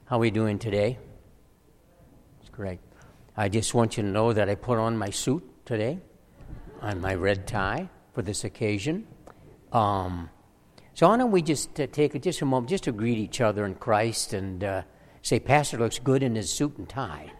How are we doing today? It's great. I just want you to know that I put on my suit today, on my red tie for this occasion. So why don't we just take just a moment just to greet each other in Christ and say, Pastor looks good in his suit and tie.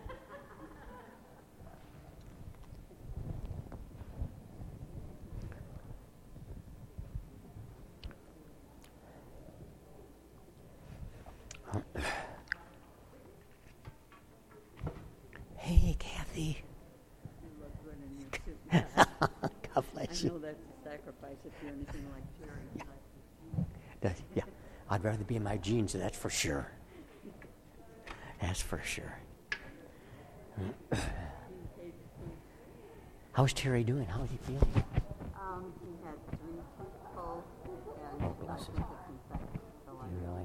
Hey, Kathy. You look good in your suit. God bless you. I know that's a sacrifice if you're anything like Terry. Yeah, I'd rather be in my jeans, that's for sure. That's for sure. How's Terry doing? How's he feeling? He had 3 people and Oh, bless him. Really?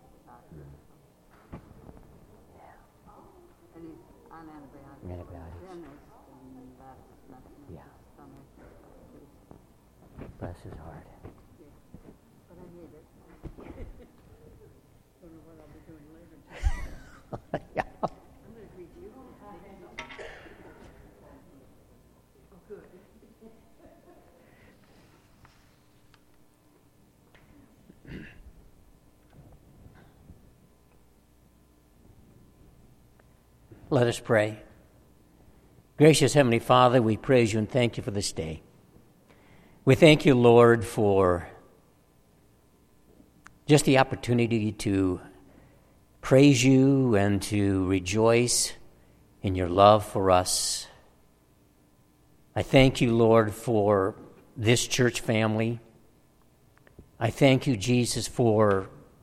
And he's on antibiotics. Antibiotics. And that's messing with Yeah. his stomach. Bless his heart. Yeah. But I hate it. Don't know what I'll be doing later. Yeah. I'm going to greet you. Oh, good. Let us pray. Gracious Heavenly Father, we praise you and thank you for this day. We thank you, Lord, for just the opportunity to praise you and to rejoice in your love for us. I thank you, Lord, for this church family. I thank you, Jesus, for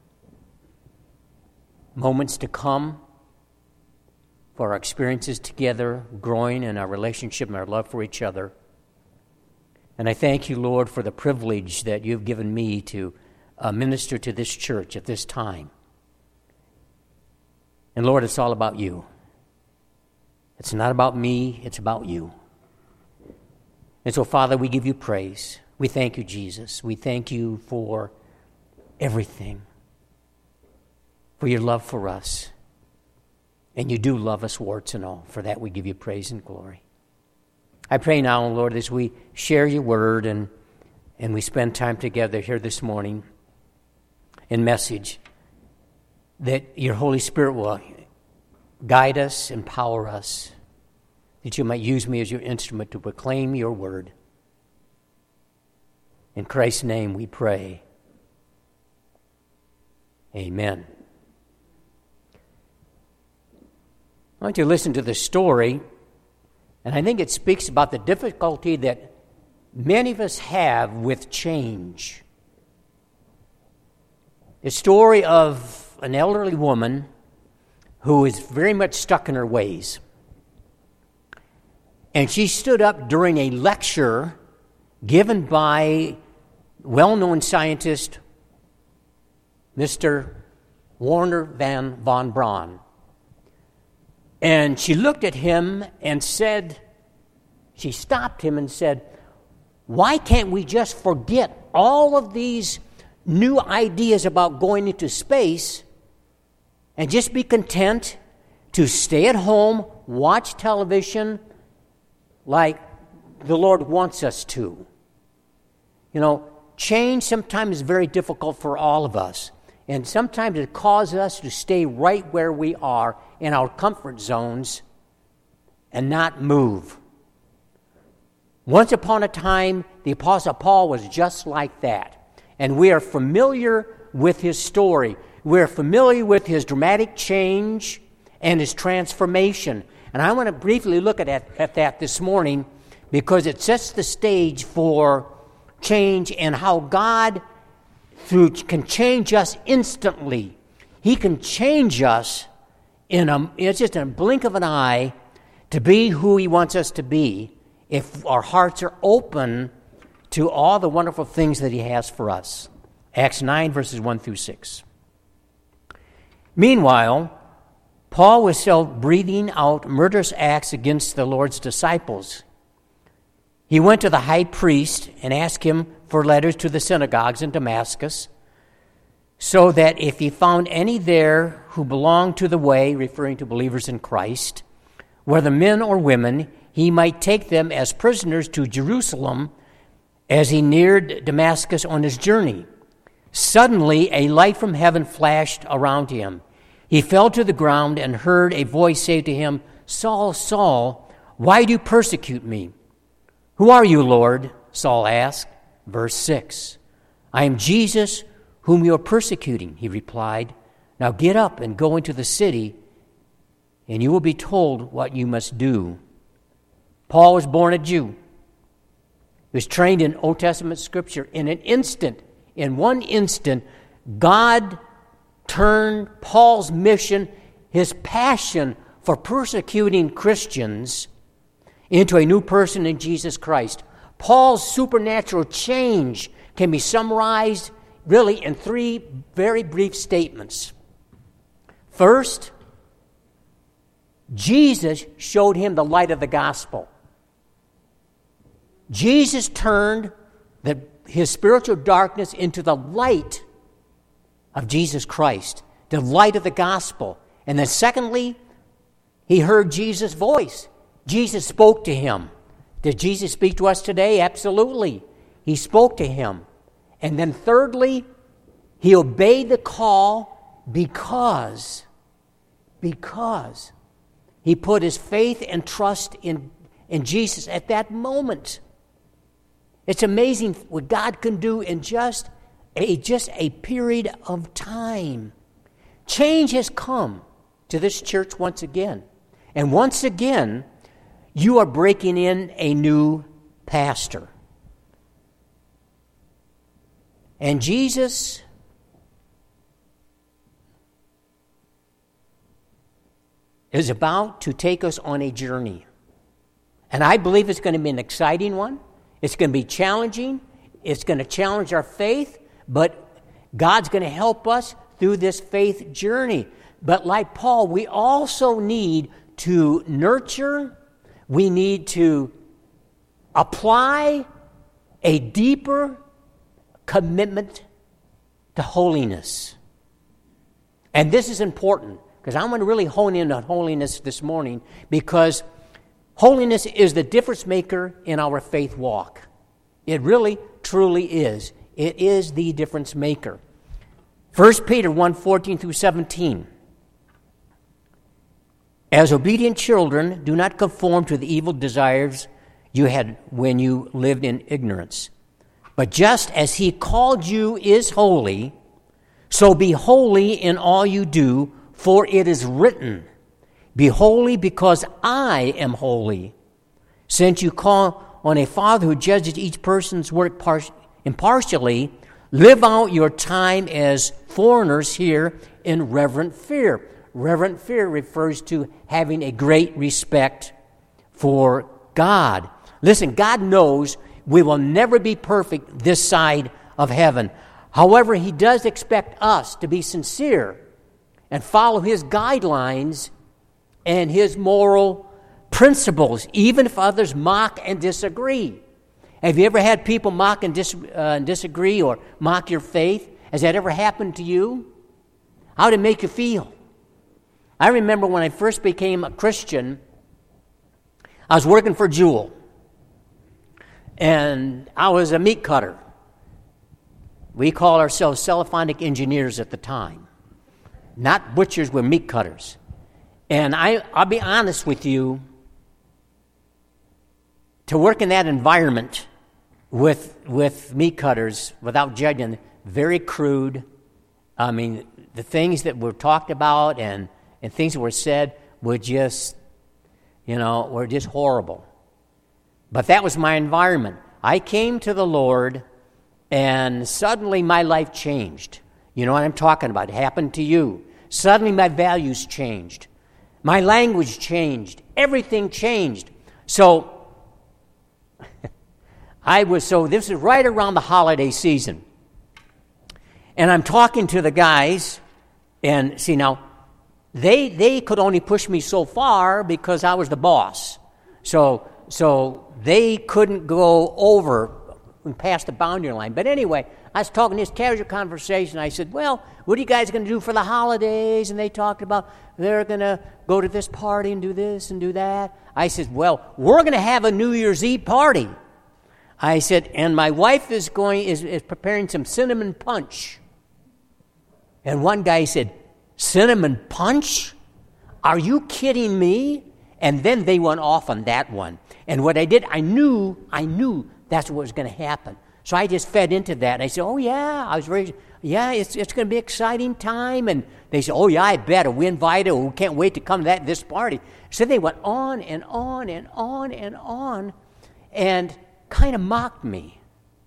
moments to come, for our experiences together, growing in our relationship and our love for each other. And I thank you, Lord, for the privilege that you've given me to minister to this church at this time. And Lord, it's all about you. It's not about me, it's about you. And so, Father, we give you praise. We thank you, Jesus. We thank you for everything, for your love for us. And you do love us, warts and all. For that we give you praise and glory. I pray now, Lord, as we share your word and we spend time together here this morning in message, that your Holy Spirit will guide us, empower us, that you might use me as your instrument to proclaim your word. In Christ's name we pray. Amen. I want you to listen to the story, and I think it speaks about the difficulty that many of us have with change. The story of an elderly woman who is very much stuck in her ways. And she stood up during a lecture given by well-known scientist Mr. Wernher von Braun. And she looked at him and said, she stopped him and said, why can't we just forget all of these new ideas about going into space and just be content to stay at home, watch television like the Lord wants us to? You know, change sometimes is very difficult for all of us. And sometimes it causes us to stay right where we are in our comfort zones and not move. Once upon a time, the Apostle Paul was just like that. And we are familiar with his story. We're familiar with his dramatic change and his transformation. And I want to briefly look at that this morning because it sets the stage for change and how God can change us instantly. He can change us it's just in a blink of an eye to be who he wants us to be if our hearts are open to all the wonderful things that he has for us. Acts 9, verses 1 through 6. Meanwhile, Paul was still breathing out murderous acts against the Lord's disciples. He went to the high priest and asked him for letters to the synagogues in Damascus, so that if he found any there who belong to the way, referring to believers in Christ, whether men or women, he might take them as prisoners to Jerusalem as he neared Damascus on his journey. Suddenly, a light from heaven flashed around him. He fell to the ground and heard a voice say to him, "Saul, Saul, why do you persecute me?" "Who are you, Lord?" Saul asked. Verse 6. "I am Jesus, whom you are persecuting," he replied. "Now get up and go into the city, and you will be told what you must do." Paul was born a Jew. He was trained in Old Testament Scripture. In one instant, God turned Paul's mission, his passion for persecuting Christians, into a new person in Jesus Christ. Paul's supernatural change can be summarized really in three very brief statements. First, Jesus showed him the light of the gospel. Jesus turned his spiritual darkness into the light of Jesus Christ, the light of the gospel. And then secondly, he heard Jesus' voice. Jesus spoke to him. Did Jesus speak to us today? Absolutely. He spoke to him. And then thirdly, he obeyed the call because he put his faith and trust in Jesus at that moment. It's amazing what God can do in just a period of time. Change has come to this church once again. And once again, you are breaking in a new pastor. And Jesus is about to take us on a journey. And I believe it's going to be an exciting one. It's going to be challenging. It's going to challenge our faith. But God's going to help us through this faith journey. But like Paul, we also need to nurture. We need to apply a deeper commitment to holiness. And this is important because I'm going to really hone in on holiness this morning, because holiness is the difference maker in our faith walk. It really, truly is. It is the difference maker. 1 Peter 1:14 through 17. As obedient children, do not conform to the evil desires you had when you lived in ignorance. But just as he called you is holy, so be holy in all you do, for it is written, "Be holy because I am holy." Since you call on a Father who judges each person's work impartially, live out your time as foreigners here in reverent fear. Reverent fear refers to having a great respect for God. Listen, God knows we will never be perfect this side of heaven. However, he does expect us to be sincere and follow his guidelines and his moral principles, even if others mock and disagree. Have you ever had people mock and disagree or mock your faith? Has that ever happened to you? How did it make you feel? I remember when I first became a Christian, I was working for Jewel, and I was a meat cutter. We called ourselves telephonic engineers at the time. Not butchers, we're meat cutters. And I'll be honest with you, to work in that environment with meat cutters, without judging, very crude. I mean, the things that were talked about and things that were said were just, were just horrible. But that was my environment. I came to the Lord, and suddenly my life changed. You know what I'm talking about. It happened to you. Suddenly my values changed. My language changed. Everything changed. So this is right around the holiday season. And I'm talking to the guys, and see now, they could only push me so far because I was the boss. So they couldn't go over and past the boundary line. But anyway, I was talking this casual conversation. I said, well, what are you guys going to do for the holidays? And they talked about they're going to go to this party and do this and do that. I said, well, we're going to have a New Year's Eve party. I said, and my wife is preparing some cinnamon punch. And one guy said, cinnamon punch? Are you kidding me? And then they went off on that one. And what I did, I knew that's what was going to happen. So I just fed into that. I said, oh, yeah, it's going to be an exciting time. And they said, oh, yeah, I bet. We invited her. We can't wait to come to this party. So they went on and on and on and on and kind of mocked me.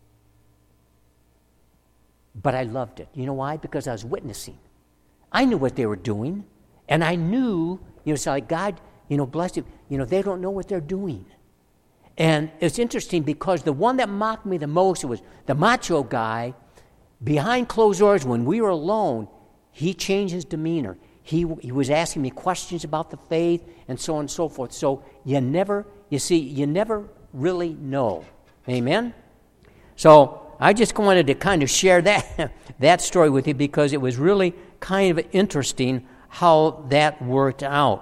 But I loved it. You know why? Because I was witnessing. I knew what they were doing. And I knew, it's like, God, bless you. They don't know what they're doing. And it's interesting because the one that mocked me the most was the macho guy. Behind closed doors, when we were alone, he changed his demeanor. He was asking me questions about the faith and so on and so forth. So you never really know. Amen? So I just wanted to kind of share that story with you because it was really kind of interesting how that worked out.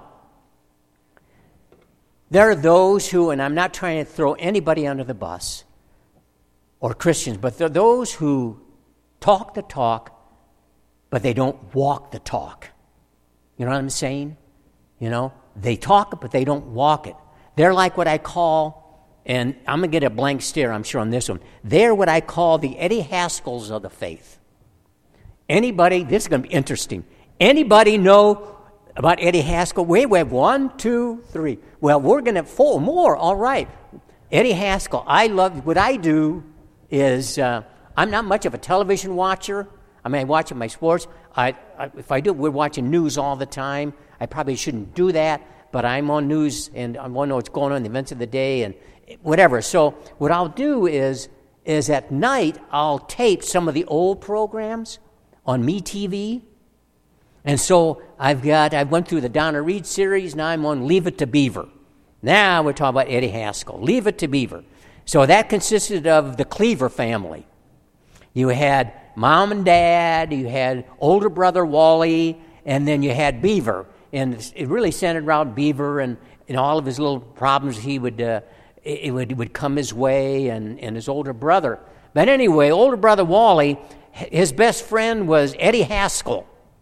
There are those who, and I'm not trying to throw anybody under the bus, or Christians, but there are those who talk the talk, but they don't walk the talk. You know what I'm saying? They talk it, but they don't walk it. They're like what I call, and I'm going to get a blank stare, I'm sure, on this one. They're what I call the Eddie Haskells of the faith. Anybody, this is going to be interesting. Anybody know about Eddie Haskell? We have 1, 2, 3. Well, we're going to have 4 more. All right. Eddie Haskell. I love, what I do is, I'm not much of a television watcher. I watch my sports. If I do, we're watching news all the time. I probably shouldn't do that, but I'm on news and I want to know what's going on, the events of the day and whatever. So what I'll do is at night, I'll tape some of the old programs on MeTV. And so I went through the Donna Reed series. Now I'm on Leave It to Beaver. Now we're talking about Eddie Haskell. Leave It to Beaver. So that consisted of the Cleaver family. You had mom and dad. You had older brother Wally. And then you had Beaver. And it really centered around Beaver and all of his little problems he would come his way and his older brother. But anyway, older brother Wally, his best friend was Eddie Haskell.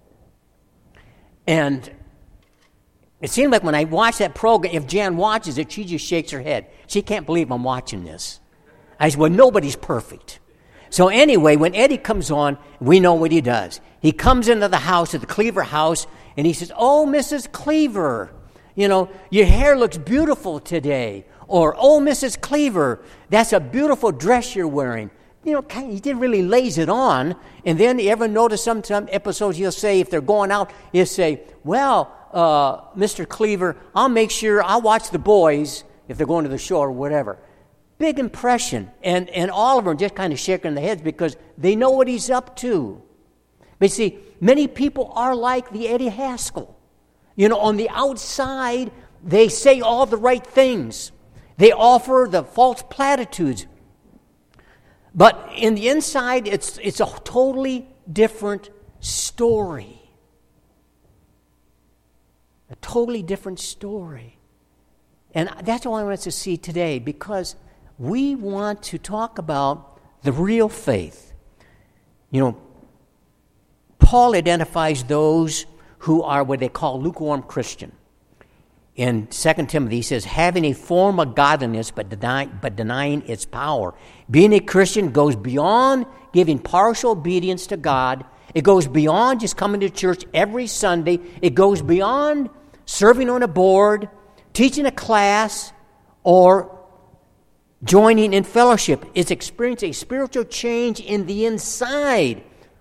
And it seemed like when I watched that program, if Jan watches it, she just shakes her head. She can't believe I'm watching this. I said, well, nobody's perfect. So anyway, when Eddie comes on, we know what he does. He comes into the house, at the Cleaver house, and he says, oh, Mrs. Cleaver, your hair looks beautiful today. Or, oh, Mrs. Cleaver, that's a beautiful dress you're wearing. He didn't really lays it on. And then you ever notice some episodes he'll say, if they're going out, he'll say, well, Mr. Cleaver, I'll watch the boys if they're going to the show or whatever. Big impression. And all of them are just kind of shaking their heads because they know what he's up to. But see, many people are like the Eddie Haskell. On the outside, they say all the right things. They offer the false platitudes. But in the inside, it's a totally different story. A totally different story. And that's all I want us to see today because we want to talk about the real faith. Paul identifies those who are what they call lukewarm Christian. In 2 Timothy, he says, having a form of godliness but denying its power. Being a Christian goes beyond giving partial obedience to God. It goes beyond just coming to church every Sunday. It goes beyond serving on a board, teaching a class, or joining in fellowship. It's experiencing a spiritual change in the inside.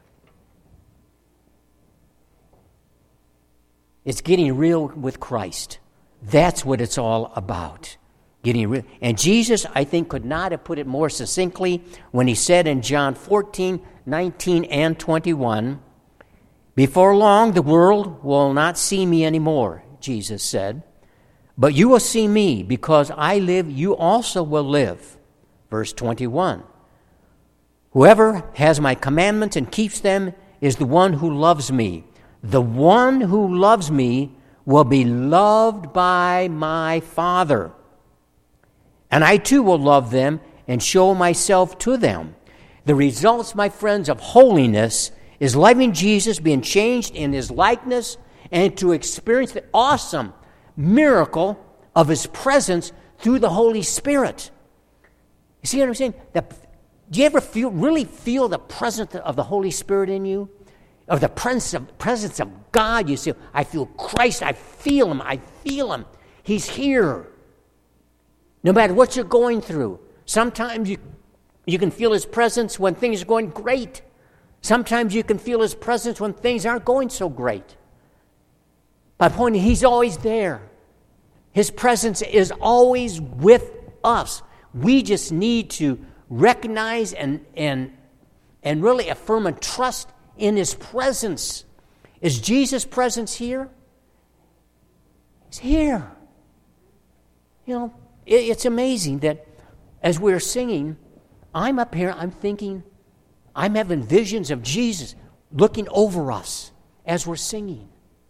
It's getting real with Christ. That's what it's all about. Getting real. And Jesus, I think, could not have put it more succinctly when he said in John 14, 19, and 21, before long the world will not see me anymore, Jesus said, but you will see me because I live, you also will live. Verse 21, Whoever has my commandments and keeps them is the one who loves me. The one who loves me will be loved by my Father. And I too will love them and show myself to them. The results, my friends, of holiness is loving Jesus, being changed in his likeness, and to experience the awesome miracle of his presence through the Holy Spirit. You see what I'm saying? Do you ever really feel the presence of the Holy Spirit in you? Of the presence of God? You say, I feel Christ, I feel him. He's here. No matter what you're going through. Sometimes you can feel his presence when things are going great. Sometimes you can feel his presence when things aren't going so great. By pointing, he's always there. His presence is always with us. We just need to recognize and really affirm and trust in his presence. Is Jesus' presence here? He's here. You know, it's amazing that as we're singing, I'm up here, I'm thinking, I'm having visions of Jesus looking over us as we're singing.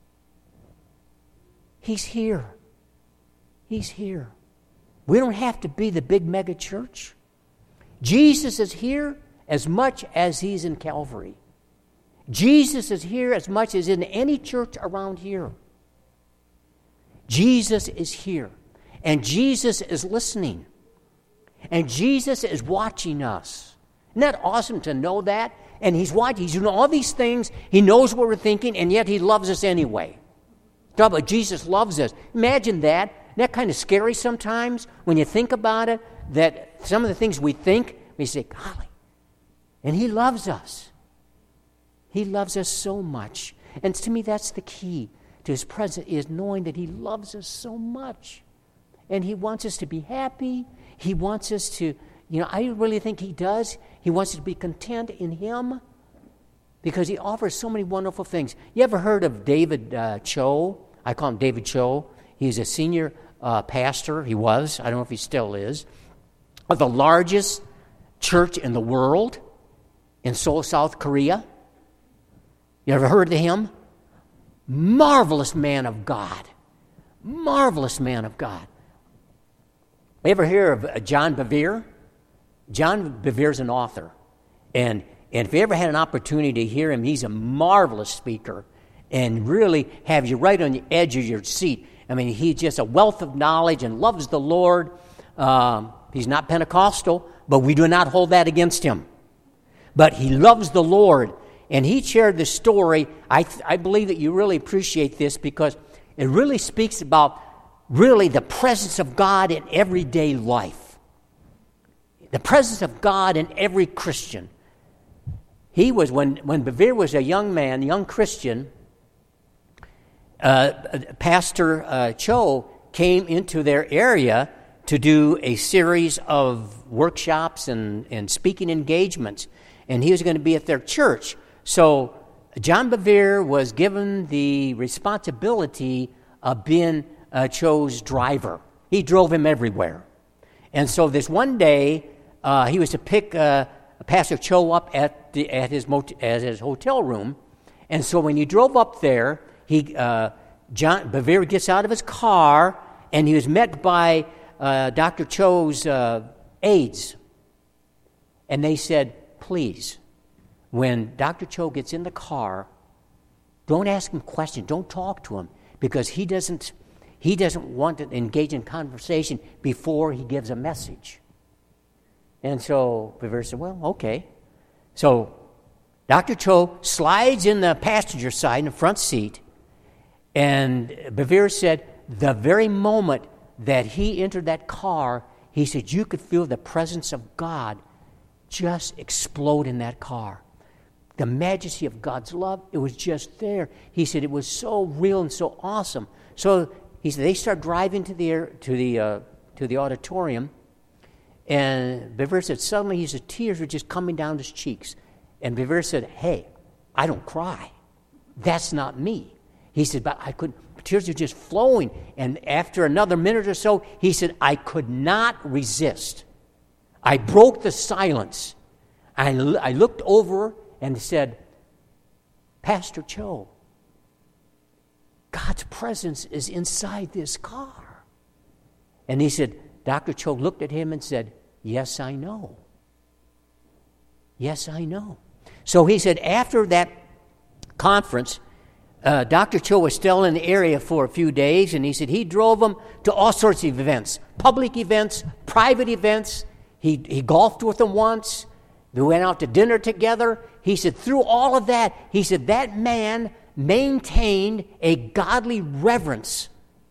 He's here. He's here. We don't have to be the big mega church. Jesus is here as much as he's in Calvary. Jesus is here as much as in any church around here. Jesus is here. And Jesus is listening. And Jesus is watching us. Isn't that awesome to know that? And he's watching. He's doing all these things. He knows what we're thinking, and yet he loves us anyway. Talk about Jesus loves us. Imagine that. Isn't that kind of scary sometimes when you think about it? That some of the things we think, we say, golly. And he loves us. He loves us so much. And to me, that's the key to his presence, is knowing that he loves us so much. And he wants us to be happy. He wants us to, I really think he does. He wants us to be content in him because he offers so many wonderful things. You ever heard of David Cho? I call him David Cho. He's a senior pastor. He was. I don't know if he still is. Of the largest church in the world in Seoul, South Korea. You ever heard of him? Marvelous man of God. Marvelous man of God. You ever hear of John Bevere? John Bevere's an author. And if you ever had an opportunity to hear him, he's a marvelous speaker and really have you right on the edge of your seat. I mean, he's just a wealth of knowledge and loves the Lord. He's not Pentecostal, but we do not hold that against him. But he loves the Lord. And he shared this story. I believe that you really appreciate this because it really speaks about really the presence of God in everyday life. The presence of God in every Christian. He was, when Bevere was a young man, young Christian, Pastor Cho came into their area to do a series of workshops and speaking engagements. And he was going to be at their church. So John Bevere was given the responsibility of being Cho's driver. He drove him everywhere. And so this one day, he was to pick Pastor Cho up at his hotel room. And so when he drove up there, John Bevere gets out of his car, and he was met by Dr. Cho's aides. And they said, please, when Dr. Cho gets in the car, don't ask him questions. Don't talk to him because he doesn't want to engage in conversation before he gives a message. And so Bevere said, well, okay. So Dr. Cho slides in the passenger side, in the front seat, and Bevere said the very moment that he entered that car, he said you could feel the presence of God just explode in that car. The majesty of God's love, it was just there. He said it was so real and so awesome. So he said they start driving to the auditorium, and Bevere said suddenly he said tears were just coming down his cheeks. And Bevere said, hey, I don't cry. That's not me. He said, but tears are just flowing. And after another minute or so, he said, I could not resist. I broke the silence. I looked over and said, Pastor Cho, God's presence is inside this car. And he said, Dr. Cho looked at him and said, yes, I know. Yes, I know. So he said after that conference, Dr. Cho was still in the area for a few days, and he said he drove them to all sorts of events, public events, private events. He golfed with them once. They went out to dinner together. He said through all of that, he said that man maintained a godly reverence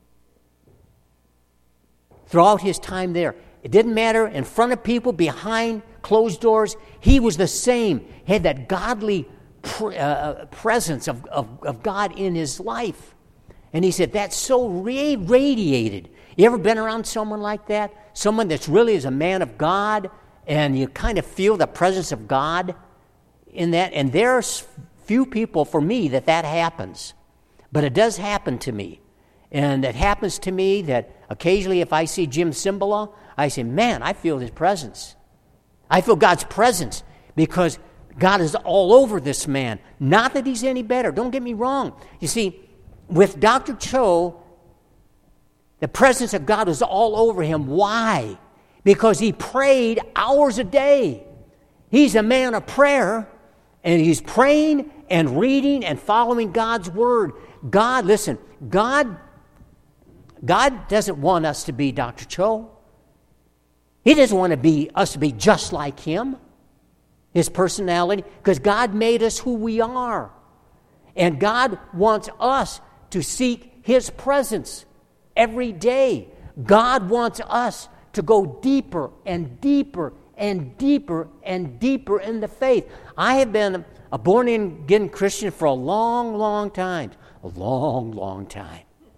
throughout his time there. It didn't matter in front of people, behind closed doors. He was the same. He had that godly presence of God in his life. And he said that's so radiated. You ever been around someone like that? Someone that's really is a man of God, and you kind of feel the presence of God in that. And there's few people for me that happens. But it does happen to me. And it happens to me that occasionally if I see Jim Cymbala, I say, man, I feel his presence. I feel God's presence because God is all over this man. Not that he's any better. Don't get me wrong. You see, with Dr. Cho, the presence of God was all over him. Why? Because he prayed hours a day. He's a man of prayer, and he's praying and reading and following God's word. God, listen, God doesn't want us to be Dr. Cho. He doesn't want us to be just like him, his personality, because God made us who we are. And God wants us to seek his presence every day. God wants us to go deeper and deeper and deeper and deeper in the faith. I have been a born-again Christian for a long, long time. A long, long time.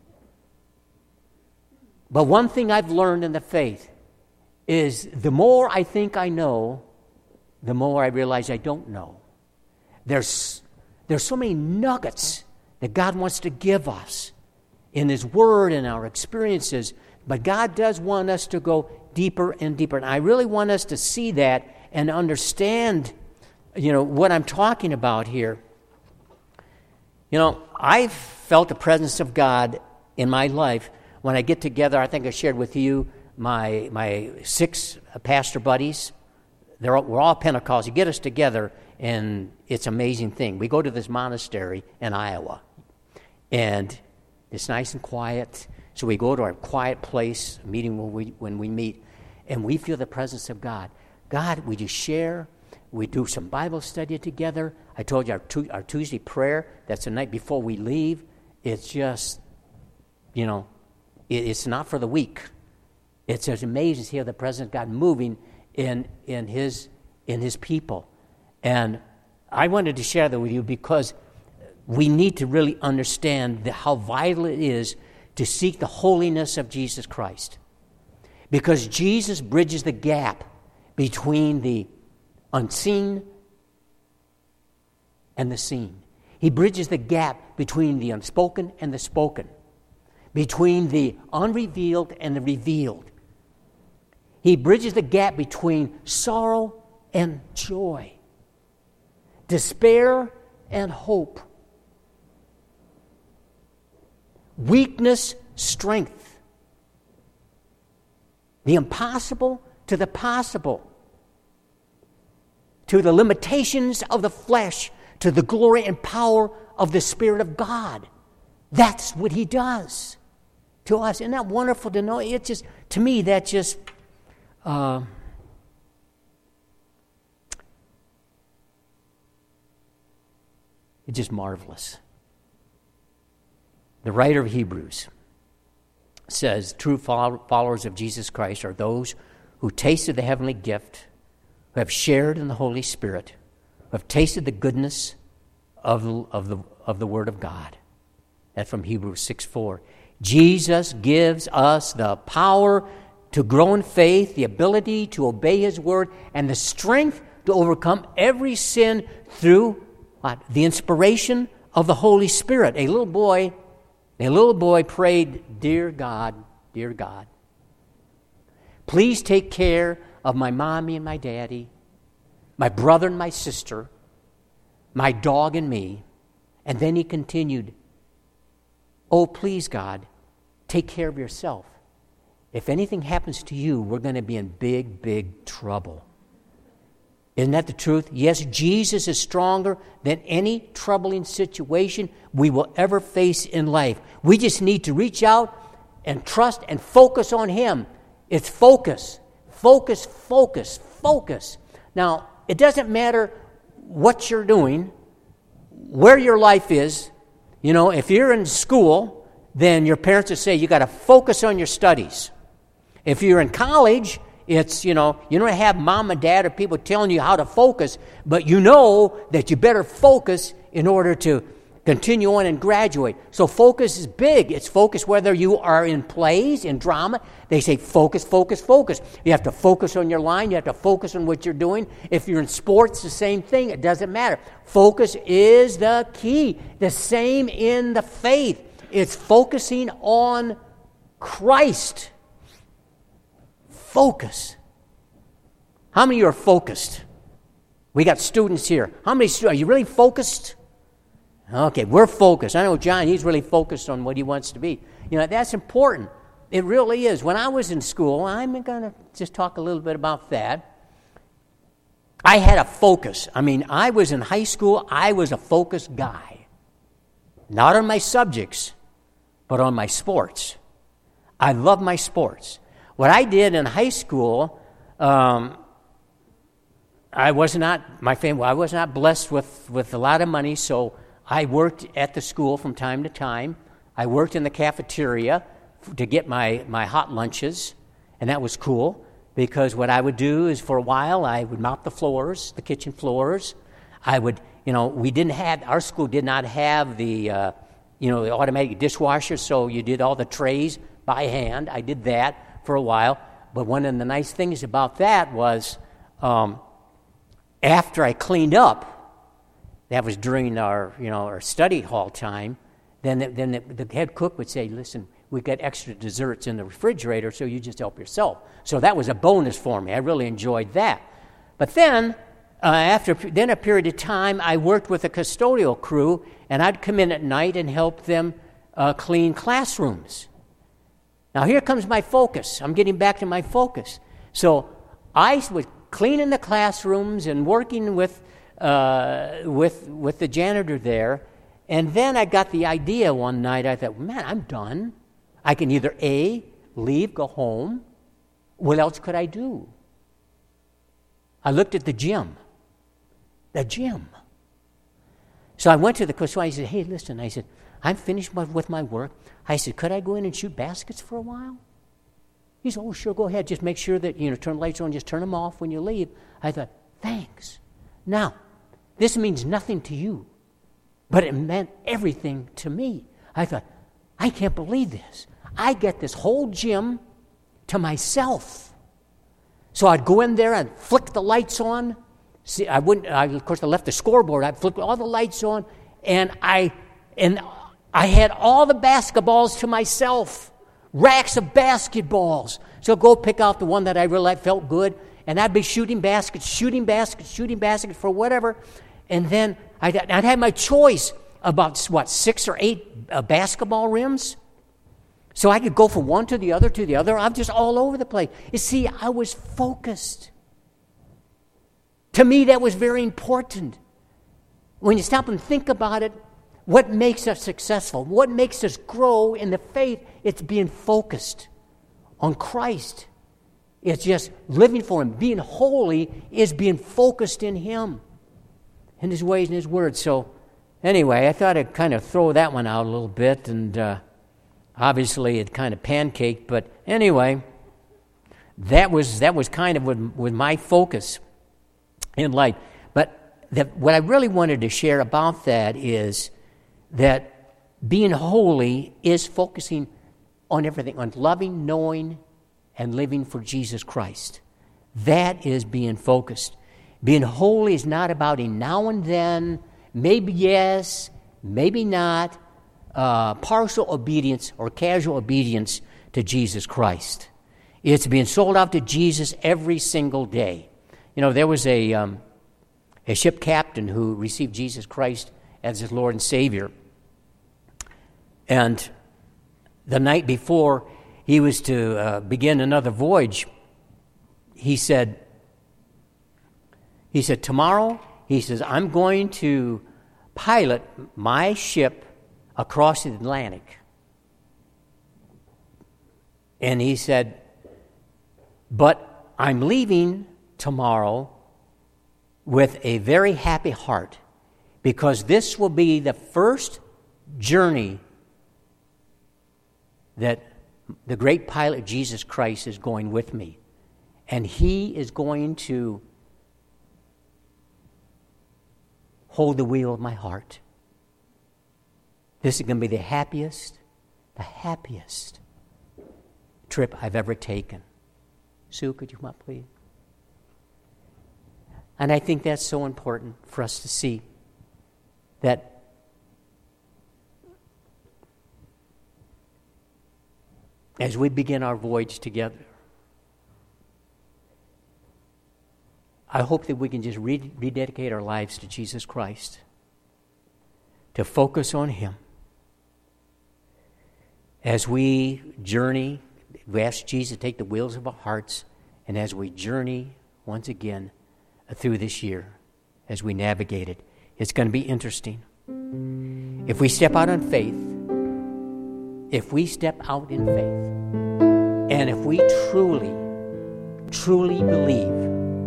But one thing I've learned in the faith is the more I think I know, the more I realize I don't know. There's so many nuggets that God wants to give us in his word and our experiences, but God does want us to go deeper and deeper. And I really want us to see that and understand, what I'm talking about here. I've felt the presence of God in my life when I get together. I think I shared with you my 6 pastor buddies. We're all Pentecostals. You get us together, and it's an amazing thing. We go to this monastery in Iowa, and it's nice and quiet. So we go to our quiet place, meeting when we meet, and we feel the presence of God. God, we just share. We do some Bible study together. I told you our Tuesday prayer, that's the night before we leave. It's just, it's not for the weak. It's just amazing to see how the presence of God moving in his people. And I wanted to share that with you because we need to really understand how vital it is to seek the holiness of Jesus Christ. Because Jesus bridges the gap between the unseen and the seen. He bridges the gap between the unspoken and the spoken, between the unrevealed and the revealed. He bridges the gap between sorrow and joy, despair and hope, weakness, strength, the impossible to the possible, to the limitations of the flesh, to the glory and power of the Spirit of God. That's what he does to us. Isn't that wonderful to know? It's just, to me, that just... it's just marvelous. The writer of Hebrews says, true followers of Jesus Christ are those who tasted the heavenly gift, who have shared in the Holy Spirit, who have tasted the goodness of the Word of God. That's from Hebrews 6:4. Jesus gives us the power to grow in faith, the ability to obey his word, and the strength to overcome every sin through the inspiration of the Holy Spirit. A little boy prayed, dear God, please take care of my mommy and my daddy. my brother and my sister, my dog and me. And then he continued, oh, please, God, take care of yourself. If anything happens to you, we're going to be in big, big trouble. Isn't that the truth? Yes, Jesus is stronger than any troubling situation we will ever face in life. We just need to reach out and trust and focus on Him. It's focus. Focus, focus, focus. Now, it doesn't matter what you're doing, where your life is. You know, if you're in school, then your parents will say you got to focus on your studies. If you're in college, it's, you don't have mom and dad or people telling you how to focus, but you know that you better focus in order to continue on and graduate. So focus is big. It's focus whether you are in plays, in drama. They say focus, focus, focus. You have to focus on your line. You have to focus on what you're doing. If you're in sports, the same thing. It doesn't matter. Focus is the key. The same in the faith. It's focusing on Christ. Focus. How many of you are focused? We got students here. How many students? Are you really focused? Okay, we're focused. I know John, he's really focused on what he wants to be. That's important. It really is. When I was in school, I'm going to just talk a little bit about that. I had a focus. I was in high school, I was a focused guy. Not on my subjects, but on my sports. I love my sports. What I did in high school, I was not blessed with a lot of money, so I worked at the school from time to time. I worked in the cafeteria to get my hot lunches, and that was cool because what I would do is for a while I would mop the floors, the kitchen floors. I would, our school did not have the automatic dishwasher, so you did all the trays by hand. I did that for a while, but one of the nice things about that was after I cleaned up, that was during our study hall time. Then the head cook would say, "Listen, we've got extra desserts in the refrigerator, so you just help yourself." So that was a bonus for me. I really enjoyed that. But then, after a period of time, I worked with a custodial crew, and I'd come in at night and help them clean classrooms. Now here comes my focus. I'm getting back to my focus. So I was cleaning the classrooms and working with the janitor there, and then I got the idea one night. I thought, man, I'm done. I can either A, leave, go home. What else could I do? I looked at the gym. So I went to the coach. I said, hey, listen, I said, I'm finished with my work. I said, could I go in and shoot baskets for a while? He said, oh, sure, go ahead. Just make sure that, turn the lights on, just turn them off when you leave. I thought, thanks. Now, this means nothing to you, but it meant everything to me. I thought, I can't believe this. I get this whole gym to myself. So I'd go in there and flick the lights on. See, I left the scoreboard. I'd flick all the lights on, and I had all the basketballs to myself, racks of basketballs. So I'd go pick out the one that I really felt good, and I'd be shooting baskets for whatever. And then I'd have my choice about, 6 or 8 basketball rims. So I could go from one to the other. I'm just all over the place. You see, I was focused. To me, that was very important. When you stop and think about it, what makes us successful? What makes us grow in the faith? It's being focused on Christ. It's just living for Him. Being holy is being focused in Him, in His ways and His words. So anyway, I thought I'd kind of throw that one out a little bit, and obviously it kind of pancaked. But anyway, that was kind of with my focus in life. But what I really wanted to share about that is that being holy is focusing on everything, on loving, knowing, and living for Jesus Christ. That is being focused. Being holy is not about a now and then, maybe yes, maybe not, partial obedience or casual obedience to Jesus Christ. It's being sold out to Jesus every single day. There was a a ship captain who received Jesus Christ as his Lord and Savior. And the night before he was to begin another voyage, he said, tomorrow, he says, I'm going to pilot my ship across the Atlantic. And he said, but I'm leaving tomorrow with a very happy heart, because this will be the first journey that the great pilot Jesus Christ is going with me. And he is going to hold the wheel of my heart. This is going to be the happiest trip I've ever taken. Sue, could you come up, please? And I think that's so important for us to see that as we begin our voyage together, I hope that we can just rededicate our lives to Jesus Christ, to focus on Him. As we journey, we ask Jesus to take the wheels of our hearts, and as we journey once again through this year, as we navigate it, it's going to be interesting. If we step out in faith, and if we truly believe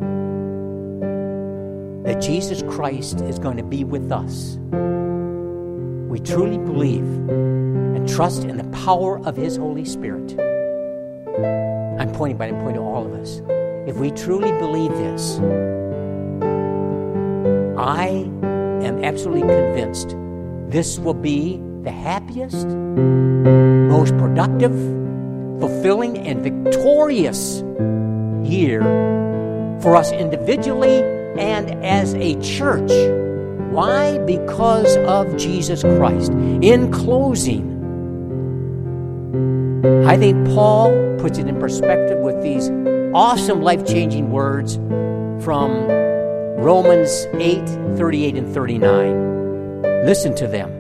that Jesus Christ is going to be with us, we truly believe and trust in the power of His Holy Spirit. I'm pointing to all of us. If we truly believe this, I am absolutely convinced this will be the happiest, most productive, fulfilling, and victorious year for us individually and as a church. Why? Because of Jesus Christ. In closing, I think Paul puts it in perspective with these awesome life-changing words from Romans 8:38 and 39. Listen to them.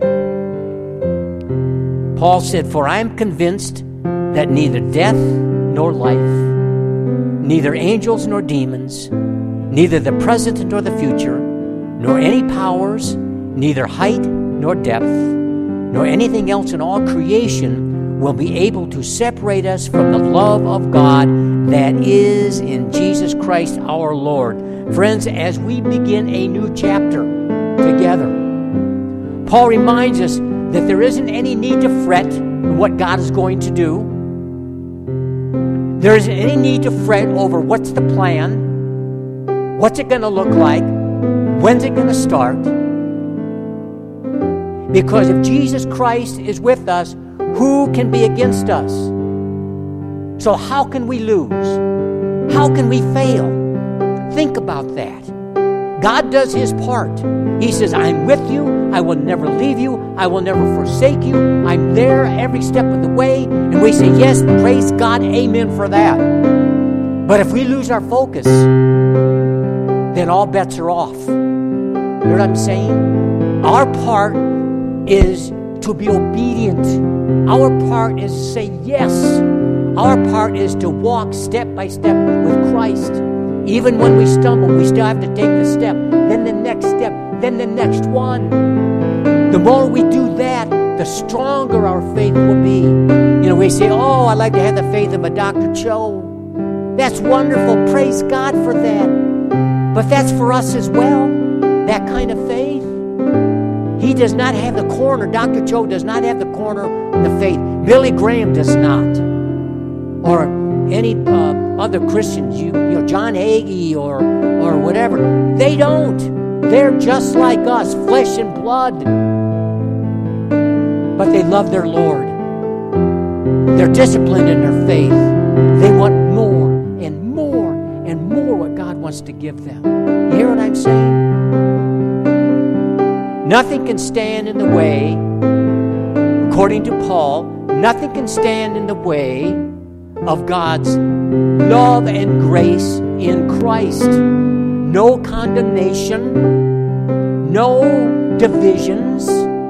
Paul said, "For I am convinced that neither death nor life, neither angels nor demons, neither the present nor the future, nor any powers, neither height nor depth, nor anything else in all creation will be able to separate us from the love of God that is in Jesus Christ our Lord." Friends, as we begin a new chapter together, Paul reminds us that there isn't any need to fret in what God is going to do. There isn't any need to fret over what's the plan, what's it going to look like, when's it going to start. Because if Jesus Christ is with us, who can be against us? So how can we lose? How can we fail? Think about that. God does His part. He says, I'm with you. I will never leave you. I will never forsake you. I'm there every step of the way. And we say, yes, praise God, amen for that. But if we lose our focus, then all bets are off. You know what I'm saying? Our part is to be obedient. Our part is to say yes. Our part is to walk step by step with Christ. Even when we stumble, we still have to take the step, then the next step, then the next one. The more we do that, the stronger our faith will be. You know, we say, oh, I'd like to have the faith of a Dr. Cho. That's wonderful. Praise God for that. But that's for us as well, that kind of faith. He does not have the corner. Dr. Cho does not have the corner of the faith. Billy Graham does not. Or any other Christians, you know, John Hagee or whatever. They don't. They're just like us, flesh and blood. But they love their Lord. They're disciplined in their faith. They want more and more and more what God wants to give them. You hear what I'm saying? Nothing can stand in the way, according to Paul, nothing can stand in the way of God's love and grace in Christ. no condemnation, no divisions,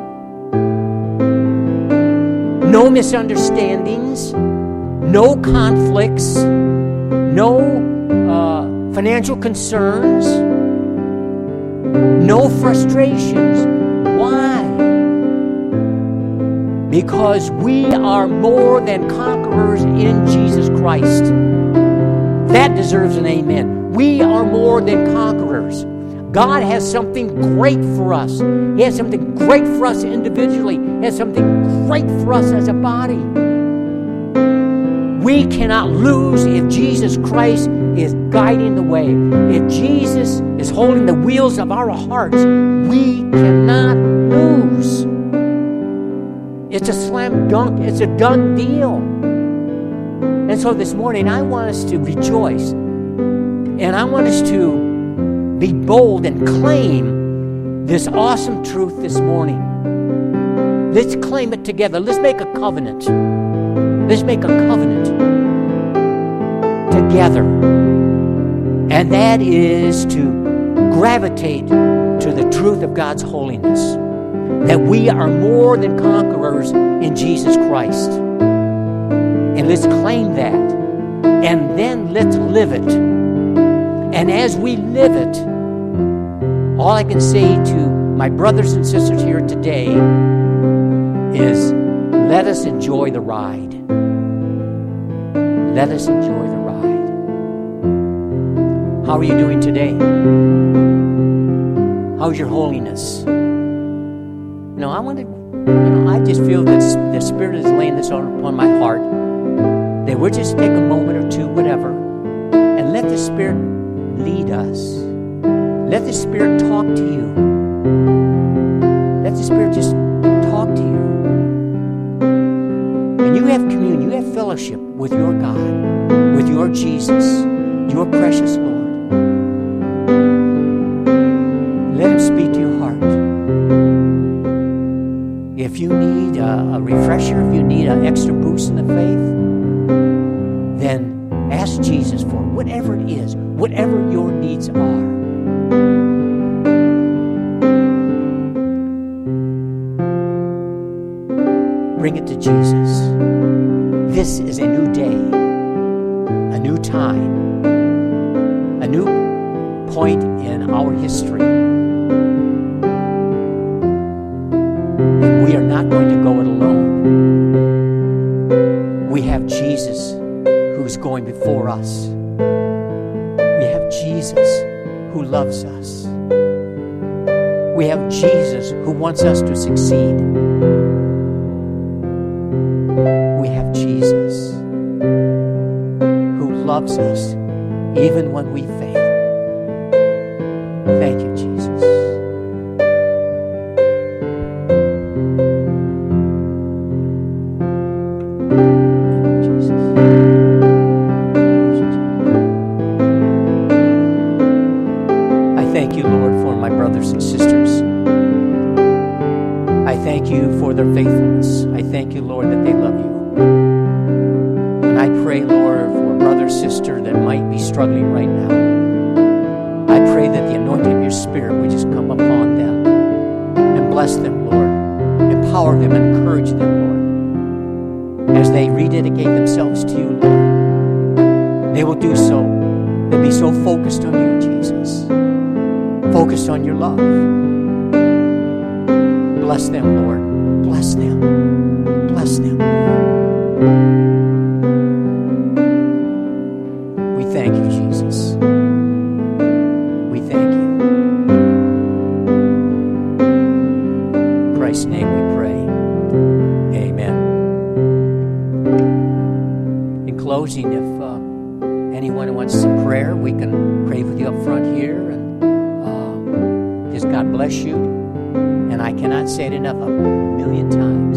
no misunderstandings, no conflicts, no financial concerns, no frustrations. Why? Because we are more than conquerors in Jesus Christ. That deserves an amen. We are more than conquerors. God has something great for us. He has something great for us individually. He has something great for us as a body. We cannot lose if Jesus Christ is guiding the way. If Jesus is holding the wheels of our hearts, we cannot lose. It's a slam dunk. It's a done deal. And so this morning, I want us to rejoice. And I want us to be bold and claim this awesome truth this morning. Let's claim it together. Let's make a covenant. Let's make a covenant together. And that is to gravitate to the truth of God's holiness. That we are more than conquerors in Jesus Christ. And let's claim that. And then let's live it. And as we live it, all I can say to my brothers and sisters here today is, let us enjoy the ride. Let us enjoy the ride. How are you doing today? How's your holiness? I want to, I just feel that the Spirit is laying this upon my heart, that we'll just take a moment or two, whatever, and let the Spirit lead us. Let the Spirit talk to you. Let the Spirit just talk to you. And you have communion, you have fellowship with your God, with your Jesus, your precious Lord. Let Him speak to your heart. If you need a refresher, if you need an extra boost in the faith, then ask Jesus for it, whatever it is, whatever your needs are. Bring it to Jesus. This is a new day, a new time, a new point in our history. And we are not going to go it alone. We have Jesus who's going before us. We have Jesus who loves us. We have Jesus who wants us to succeed. We have Jesus who loves us even when we fail. Thank you, Jesus. Their faithfulness. I thank you, Lord, that they love you. And I pray, Lord, for a brother or sister that might be struggling right now. I pray that the anointing of your Spirit would just come upon them and bless them, Lord. Empower them and encourage them, Lord. As they rededicate themselves to you, Lord, they will do so. They'll be so focused on you, Jesus. Focused on your love. Bless them, Lord. Bless them. Bless them. We thank you, Jesus. We thank you. In Christ's name we pray. Amen. In closing, if anyone wants some prayer, we can pray with you up front here. And just God bless you. And I cannot say it enough, a million times.